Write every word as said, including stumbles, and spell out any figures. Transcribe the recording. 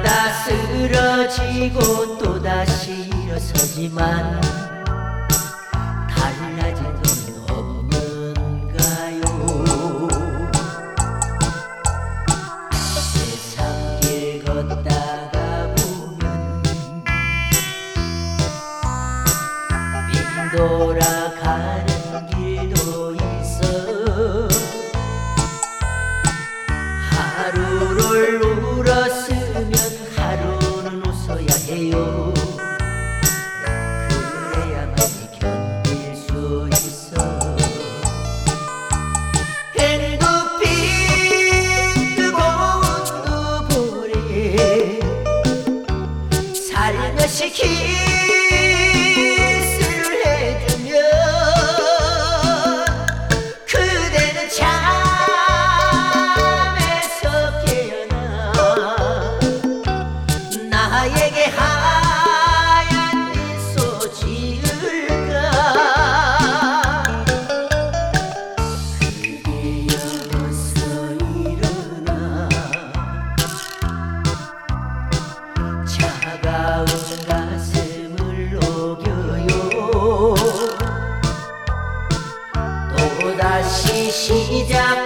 하다 쓰러지고 또다시 일어서지만 달라진 건 없는가요? 세상 길 걷다가 보면 빈돌아가는 길도 있어. 하루를 울었으면 하루는 웃어야 해요. 그래야만 견딜 수 있어. 행복빛 뜨거운 눈물에 살며시 키스를 해주면 그대는 잠에서 깨어나 나에게 하얀 미소 지을까. 그대여 어서 일어나. 차가운 가슴을 녹여요. 또다시 시작